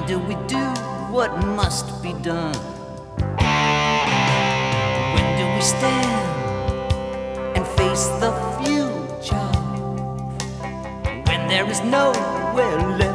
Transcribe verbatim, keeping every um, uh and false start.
When do we do what must be done? When do we stand and face the future? When there is nowhere left